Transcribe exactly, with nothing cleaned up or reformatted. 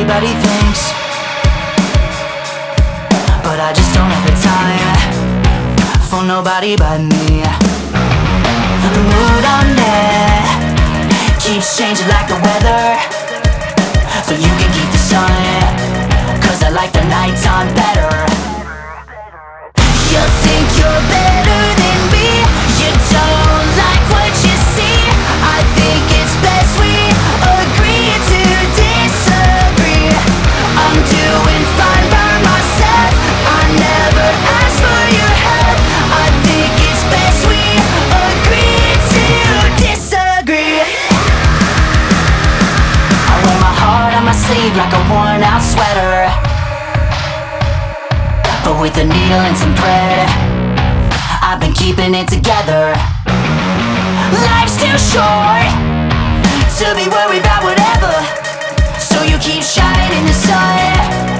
everybody thinks, but I just don't have the time for nobody but me. The mood I'm in keeps changing like the weather, so you can keep the sun, cause I like the nighttime better. You think you're better than me, you don't like what you see. I think it's best we agree to disagree. I'm doing fine by myself, I never asked for your help. I think it's best we agree to disagree. I wear my heart on my sleeve like a worn out sweater, but with a needle and some thread, I've been keeping it together. Life's too short to be worried about whatever, so you keep shining in the sun.